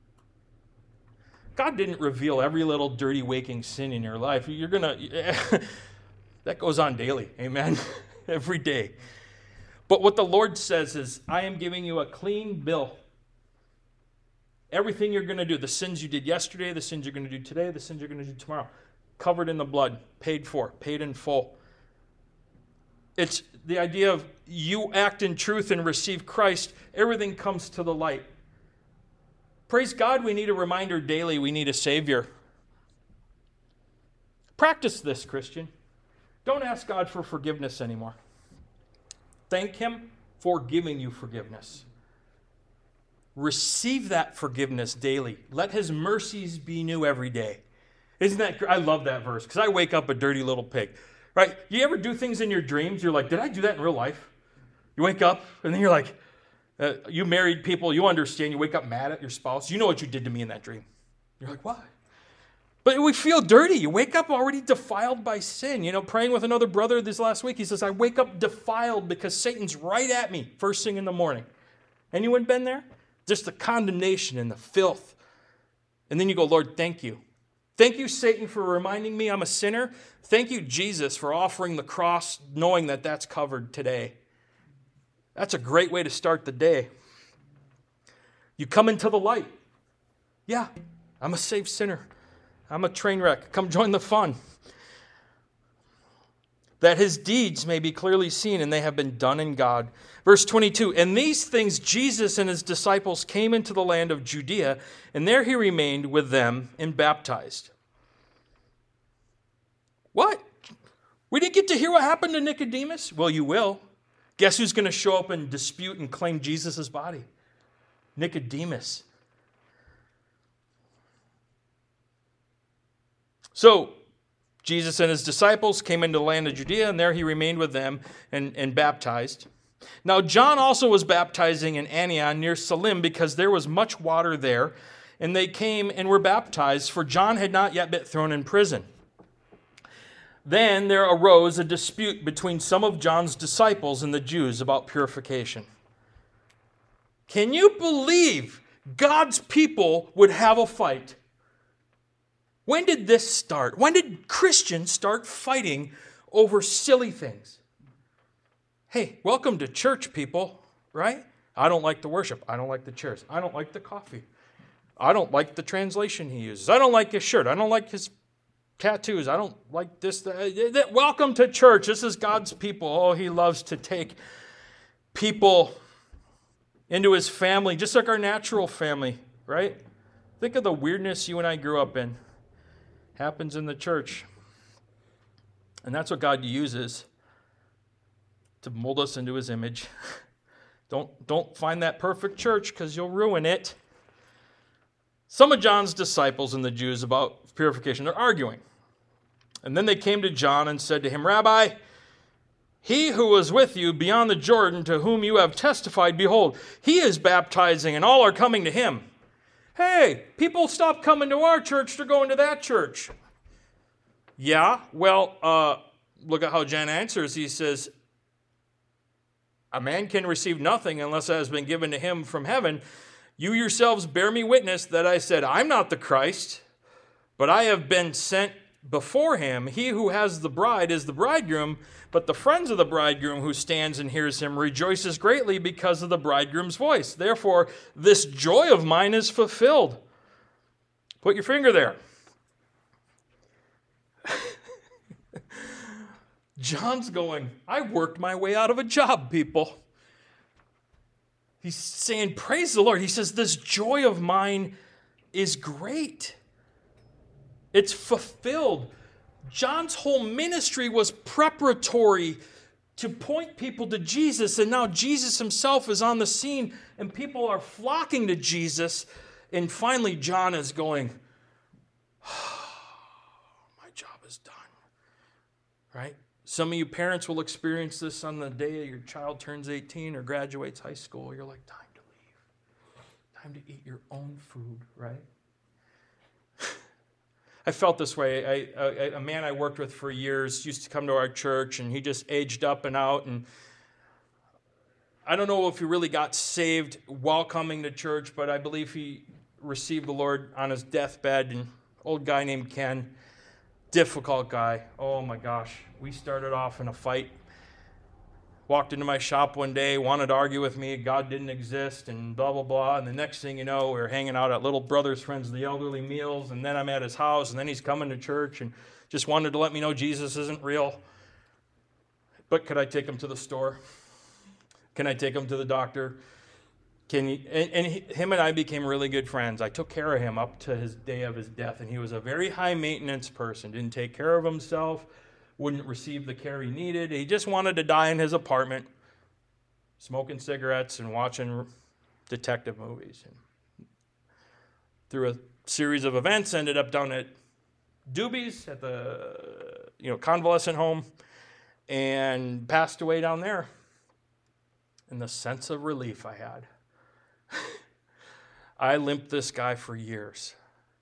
God didn't reveal every little dirty waking sin in your life. You're going to, that goes on daily, amen, every day. But what the Lord says is, I am giving you a clean bill. Everything you're going to do, the sins you did yesterday, the sins you're going to do today, the sins you're going to do tomorrow, covered in the blood, paid for, paid in full. It's the idea of you act in truth and receive Christ, everything comes to the light. Praise God, we need a reminder daily, we need a Savior. Practice this, Christian. Don't ask God for forgiveness anymore. Thank Him for giving you forgiveness. Receive that forgiveness daily. Let His mercies be new every day. Isn't that, I love that verse, because I wake up a dirty little pig, right? You ever do things in your dreams, you're like, did I do that in real life? You wake up, and then you're like, uh, you married people, you understand, you wake up mad at your spouse, you know what you did to me in that dream. You're like, why? But we feel dirty. You wake up already defiled by sin. You know, praying with another brother this last week, he says, I wake up defiled because Satan's right at me first thing in the morning. Anyone been there? Just the condemnation and the filth. And then you go, Lord, thank you. Thank you, Satan, for reminding me I'm a sinner. Thank you, Jesus, for offering the cross, knowing that that's covered today. That's a great way to start the day. You come into the light. Yeah, I'm a saved sinner. I'm a train wreck. Come join the fun. That his deeds may be clearly seen, and they have been done in God. Verse twenty-two, and these things Jesus and his disciples came into the land of Judea, and there he remained with them and baptized. What? We didn't get to hear what happened to Nicodemus? Well, you will. Guess who's going to show up and dispute and claim Jesus' body? Nicodemus. So, Jesus and his disciples came into the land of Judea, and there he remained with them and, and baptized. Now, John also was baptizing in Antioch near Salim because there was much water there, and they came and were baptized, for John had not yet been thrown in prison. Then there arose a dispute between some of John's disciples and the Jews about purification. Can you believe God's people would have a fight? When did this start? When did Christians start fighting over silly things? Hey, welcome to church, people, right? I don't like the worship. I don't like the chairs. I don't like the coffee. I don't like the translation he uses. I don't like his shirt. I don't like his tattoos. I don't like this. That. Welcome to church. This is God's people. Oh, he loves to take people into his family, just like our natural family, right? Think of the weirdness you and I grew up in. Happens in the church. And that's what God uses to mold us into his image. Don't, don't find that perfect church because you'll ruin it. Some of John's disciples and the Jews about purification are arguing. And then they came to John and said to him, Rabbi, he who was with you beyond the Jordan, to whom you have testified, behold, he is baptizing, and all are coming to him. Hey, people stop coming to our church, they're going to that church. Yeah, well, uh, look at how John answers. He says, a man can receive nothing unless it has been given to him from heaven. You yourselves bear me witness that I said, I'm not the Christ, but I have been sent before him. He who has the bride is the bridegroom, but the friends of the bridegroom who stands and hears him rejoices greatly because of the bridegroom's voice. Therefore, this joy of mine is fulfilled. Put your finger there. John's going, I worked my way out of a job, people. He's saying, praise the Lord. He says, this joy of mine is great. It's fulfilled. John's whole ministry was preparatory to point people to Jesus. And now Jesus himself is on the scene and people are flocking to Jesus. And finally, John is going, oh, my job is done. Right? Some of you parents will experience this on the day your child turns eighteen or graduates high school. You're like, time to leave. Time to eat your own food, right? I felt this way. I, a, a man I worked with for years used to come to our church, and he just aged up and out. And I don't know if he really got saved while coming to church, but I believe he received the Lord on his deathbed. And old guy named Ken, difficult guy. Oh my gosh. We started off in a fight. Walked into my shop one day, wanted to argue with me, God didn't exist, and blah, blah, blah. And the next thing you know, we were hanging out at Little Brothers Friends of the Elderly meals, and then I'm at his house, and then he's coming to church and just wanted to let me know Jesus isn't real. But could I take him to the store? Can I take him to the doctor? Can you? And, and he, him and I became really good friends. I took care of him up to his day of his death, and he was a very high-maintenance person, didn't take care of himself, wouldn't receive the care he needed. He just wanted to die in his apartment, smoking cigarettes and watching detective movies. And through a series of events, ended up down at Doobies at the you know convalescent home and passed away down there. And the sense of relief I had. I limped this guy for years.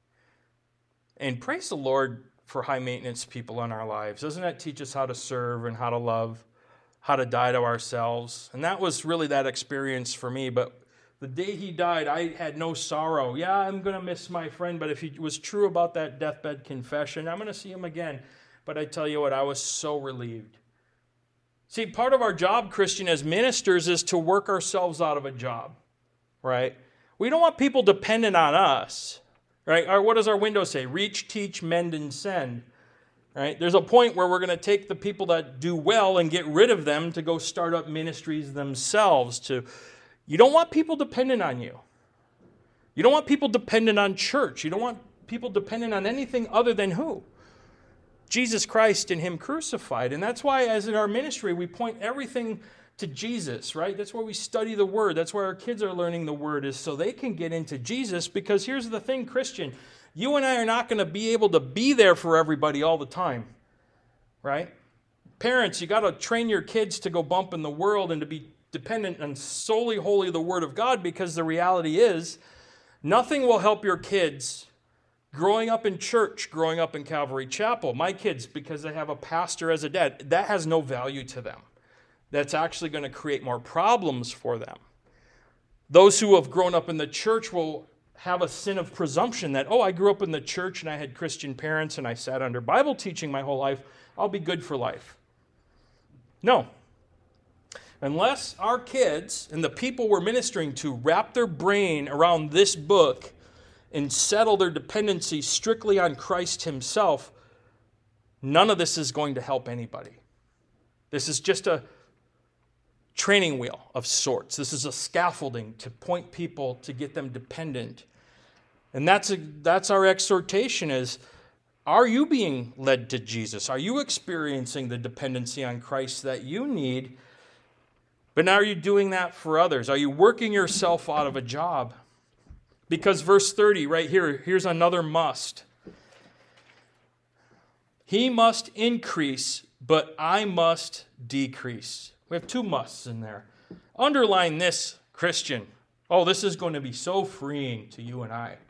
And praise the Lord for high-maintenance people in our lives. Doesn't that teach us how to serve and how to love, how to die to ourselves? And that was really that experience for me. But the day he died, I had no sorrow. Yeah, I'm going to miss my friend, but if he was true about that deathbed confession, I'm going to see him again. But I tell you what, I was so relieved. See, part of our job, Christian, as ministers is to work ourselves out of a job, right? We don't want people dependent on us. Right? Or what does our window say? Reach, teach, mend, and send. Right? There's a point where we're going to take the people that do well and get rid of them to go start up ministries themselves. To, you don't want people dependent on you. You don't want people dependent on church. You don't want people dependent on anything other than who? Jesus Christ and him crucified. And that's why, as in our ministry, we point everything to Jesus, right? That's where we study the Word. That's where our kids are learning the Word, is so they can get into Jesus. Because here's the thing, Christian, you and I are not going to be able to be there for everybody all the time, right? Parents, you got to train your kids to go bump in the world and to be dependent on solely wholly the Word of God, because the reality is nothing will help your kids growing up in church, growing up in Calvary Chapel. My kids, because they have a pastor as a dad, that has no value to them. That's actually going to create more problems for them. Those who have grown up in the church will have a sin of presumption that, oh, I grew up in the church and I had Christian parents and I sat under Bible teaching my whole life. I'll be good for life. No. Unless our kids and the people we're ministering to wrap their brain around this book and settle their dependency strictly on Christ himself, none of this is going to help anybody. This is just a training wheel of sorts. This is a scaffolding to point people to get them dependent. And that's a, that's our exhortation is, are you being led to Jesus? Are you experiencing the dependency on Christ that you need? But now are you doing that for others? Are you working yourself out of a job? Because verse thirty right here, here's another must. He must increase, but I must decrease. We have two musts in there. Underline this, Christian. Oh, this is going to be so freeing to you and I.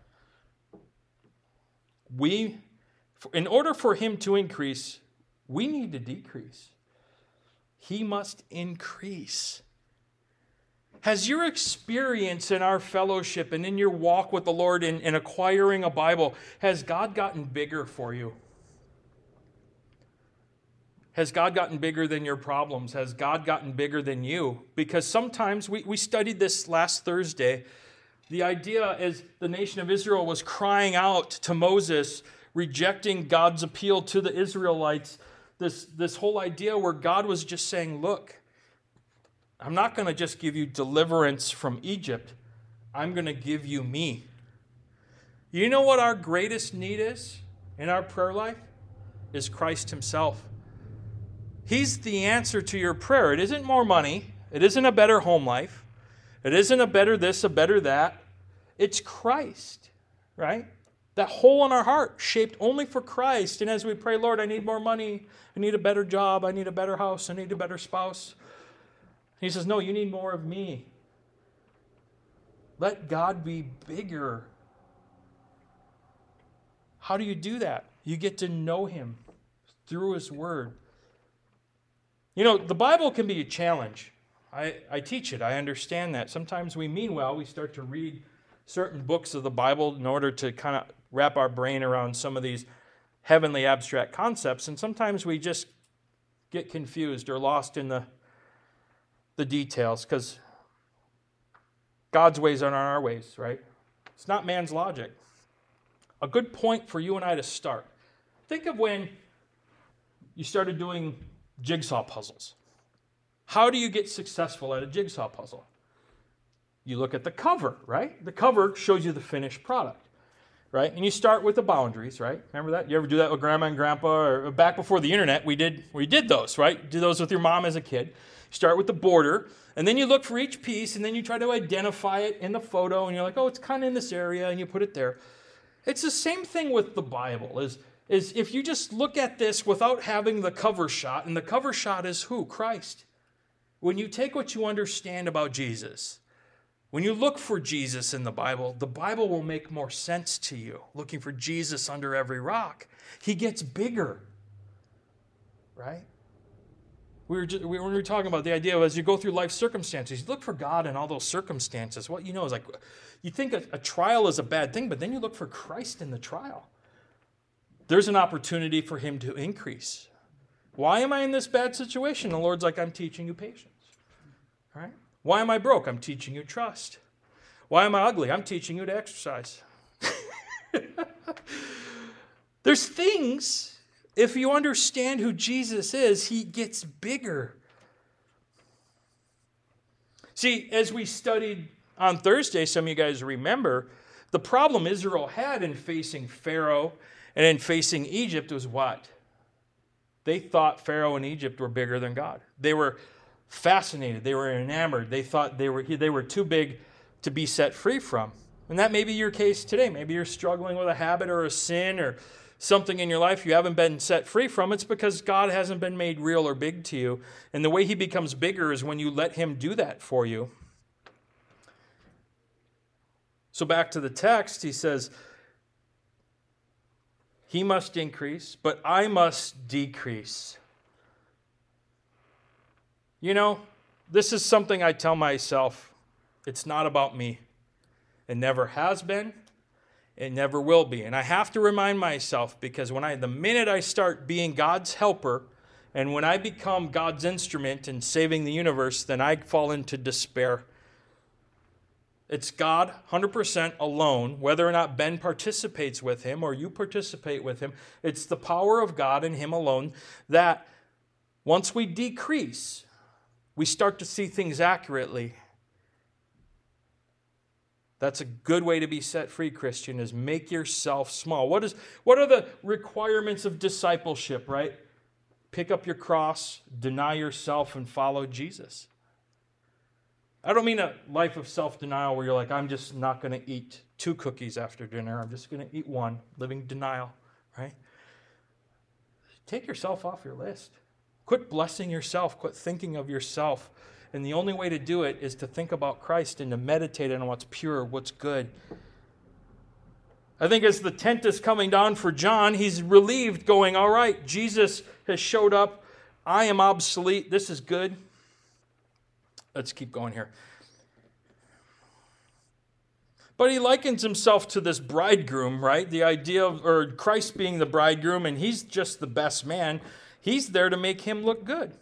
We, in order for him to increase, we need to decrease. He must increase. Has your experience in our fellowship and in your walk with the Lord in, in acquiring a Bible, has God gotten bigger for you? Has God gotten bigger than your problems? Has God gotten bigger than you? Because sometimes, we, we studied this last Thursday, the idea is the nation of Israel was crying out to Moses, rejecting God's appeal to the Israelites. This, this whole idea where God was just saying, look, I'm not going to just give you deliverance from Egypt. I'm going to give you me. You know what our greatest need is in our prayer life? Is Christ himself. He's the answer to your prayer. It isn't more money. It isn't a better home life. It isn't a better this, a better that. It's Christ, right? That hole in our heart, shaped only for Christ. And as we pray, Lord, I need more money. I need a better job. I need a better house. I need a better spouse. He says, no, you need more of me. Let God be bigger. How do you do that? You get to know him through his word. You know, the Bible can be a challenge. I, I teach it. I understand that. Sometimes we mean well. We start to read certain books of the Bible in order to kind of wrap our brain around some of these heavenly abstract concepts. And sometimes we just get confused or lost in the, the details because God's ways aren't our ways, right? It's not man's logic. A good point for you and I to start. Think of when you started doing jigsaw puzzles. How do you get successful at a jigsaw puzzle? You look at the cover, right? The cover shows you the finished product, right? And you start with the boundaries, right? Remember that? You ever do that with grandma and grandpa? Or back before the internet, we did we did those, right? Do those with your mom as a kid. You start with the border, and then you look for each piece, and then you try to identify it in the photo, and you're like, oh, it's kind of in this area, and you put it there. It's the same thing with the Bible, is, is if you just look at this without having the cover shot, and the cover shot is who? Christ. When you take what you understand about Jesus, when you look for Jesus in the Bible, the Bible will make more sense to you, looking for Jesus under every rock. He gets bigger, right? We were just, we, when we were talking about the idea of as you go through life circumstances, you look for God in all those circumstances. What you know is like, you think a, a trial is a bad thing, but then you look for Christ in the trial. There's an opportunity for him to increase. Why am I in this bad situation? The Lord's like, I'm teaching you patience. Right? Why am I broke? I'm teaching you trust. Why am I ugly? I'm teaching you to exercise. There's things, if you understand who Jesus is, he gets bigger. See, as we studied on Thursday, some of you guys remember, the problem Israel had in facing Pharaoh and in facing Egypt was what? They thought Pharaoh and Egypt were bigger than God. They were fascinated. They were enamored. They thought they were, they were too big to be set free from. And that may be your case today. Maybe you're struggling with a habit or a sin or something in your life you haven't been set free from. It's because God hasn't been made real or big to you. And the way he becomes bigger is when you let him do that for you. So back to the text, he says, he must increase, but I must decrease. You know, this is something I tell myself. It's not about me. It never has been. It never will be. And I have to remind myself because when I, the minute I start being God's helper and when I become God's instrument in saving the universe, then I fall into despair. It's God one hundred percent alone, whether or not Ben participates with him or you participate with him. It's the power of God and him alone that once we decrease, we start to see things accurately. That's a good way to be set free, Christian, is make yourself small. What is, what are the requirements of discipleship, right? Pick up your cross, deny yourself, and follow Jesus. I don't mean a life of self-denial where you're like, I'm just not going to eat two cookies after dinner. I'm just going to eat one, living denial, right? Take yourself off your list. Quit blessing yourself. Quit thinking of yourself. And the only way to do it is to think about Christ and to meditate on what's pure, what's good. I think as the tent is coming down for John, he's relieved going, all right, Jesus has showed up. I am obsolete. This is good. Let's keep going here. But he likens himself to this bridegroom, right? The idea of, or Christ being the bridegroom, and he's just the best man. He's there to make him look good.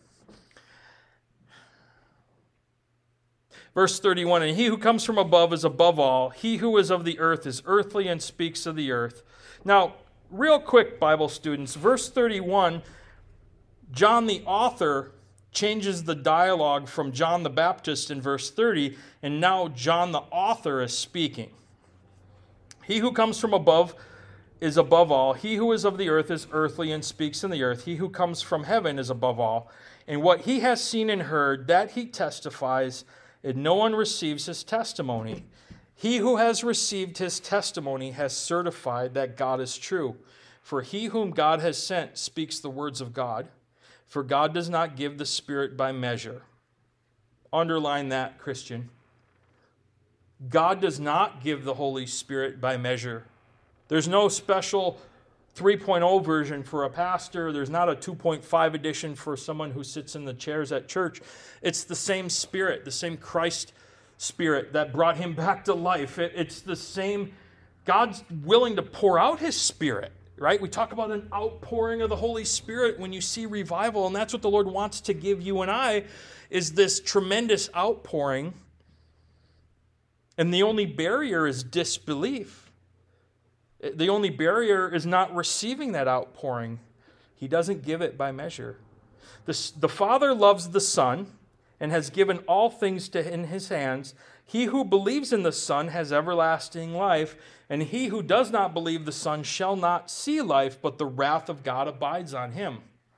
Verse thirty-one, and he who comes from above is above all. He who is of the earth is earthly and speaks of the earth. Now, real quick, Bible students, verse thirty-one, John the author changes the dialogue from John the Baptist in verse thirty, and now John the author is speaking. He who comes from above is above all. He who is of the earth is earthly and speaks in the earth. He who comes from heaven is above all. And what he has seen and heard, that he testifies, and no one receives his testimony. He who has received his testimony has certified that God is true. For he whom God has sent speaks the words of God. For God does not give the Spirit by measure. Underline that, Christian. God does not give the Holy Spirit by measure. There's no special three point oh version for a pastor. There's not a two point five edition for someone who sits in the chairs at church. It's the same Spirit, the same Christ Spirit that brought him back to life. It, it's the same. God's willing to pour out his Spirit, right? We talk about an outpouring of the Holy Spirit when you see revival, and that's what the Lord wants to give you and I, is this tremendous outpouring. And the only barrier is disbelief. The only barrier is not receiving that outpouring. He doesn't give it by measure. The, the Father loves the Son and has given all things to in his hands. He who believes in the Son has everlasting life, and he who does not believe the Son shall not see life, but the wrath of God abides on him.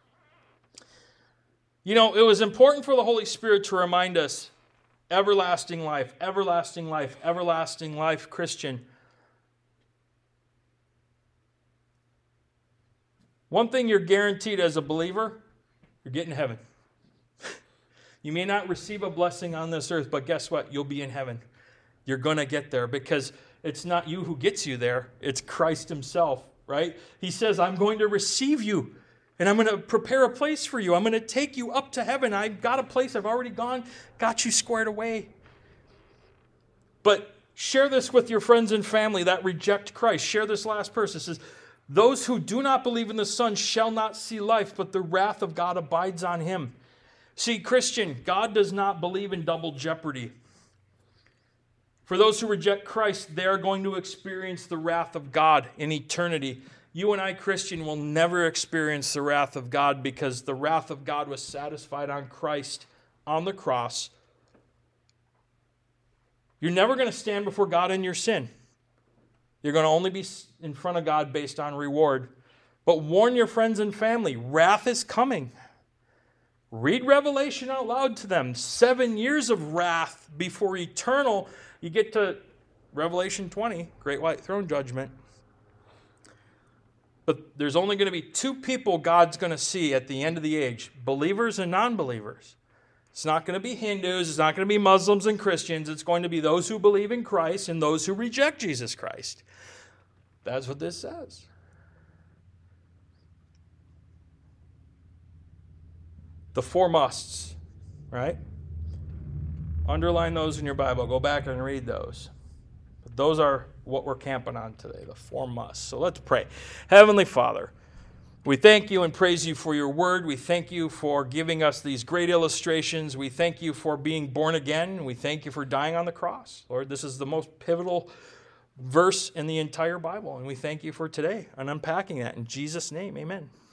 You know, it was important for the Holy Spirit to remind us, everlasting life, everlasting life, everlasting life, Christian. One thing you're guaranteed as a believer, you're getting to heaven. You may not receive a blessing on this earth, but guess what? You'll be in heaven. You're going to get there because it's not you who gets you there. It's Christ himself, right? He says, I'm going to receive you, and I'm going to prepare a place for you. I'm going to take you up to heaven. I've got a place. I've already gone, got you squared away. But share this with your friends and family that reject Christ. Share this last verse. It says, those who do not believe in the Son shall not see life, but the wrath of God abides on him. See, Christian, God does not believe in double jeopardy. For those who reject Christ, they are going to experience the wrath of God in eternity. You and I, Christian, will never experience the wrath of God because the wrath of God was satisfied on Christ on the cross. You're never going to stand before God in your sin. You're going to only be in front of God based on reward. But warn your friends and family, wrath is coming. Read Revelation out loud to them. Seven years of wrath before eternal. You get to Revelation twenty, Great White Throne Judgment. But there's only going to be two people God's going to see at the end of the age, believers and non-believers. It's not going to be Hindus, it's not going to be Muslims and Christians. It's going to be those who believe in Christ and those who reject Jesus Christ. That's what this says. The four musts, right? Underline those in your Bible. Go back and read those. But those are what we're camping on today, the four musts. So let's pray. Heavenly Father, we thank you and praise you for your word. We thank you for giving us these great illustrations. We thank you for being born again. We thank you for dying on the cross. Lord, this is the most pivotal verse in the entire Bible. And we thank you for today and unpacking that. In Jesus' name, amen.